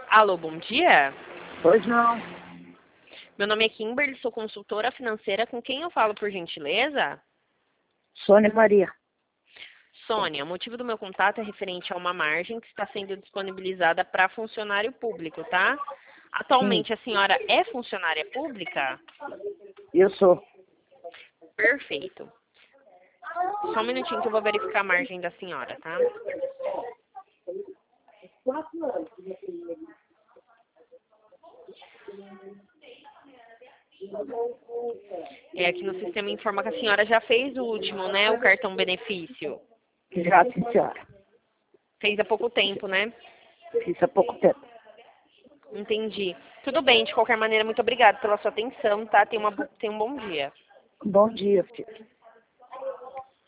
Alô, bom dia. Pois não. Meu nome é Kimberly, sou consultora financeira. Com quem eu falo, por gentileza? Sônia Maria. Sônia, o motivo do meu contato é referente a uma margem que está sendo disponibilizada para funcionário público, tá? Sim, Atualmente a senhora é funcionária pública? eu sou. Perfeito. Só um minutinho que eu vou verificar a margem da senhora, tá? Aqui no sistema informa que a senhora já fez o último, né? O cartão benefício. Já, sim, senhora. Fez há pouco tempo, né? Fiz há pouco tempo. Entendi. Tudo bem, de qualquer maneira, muito obrigada pela sua atenção, tá? Tenha um bom dia. Bom dia, filho.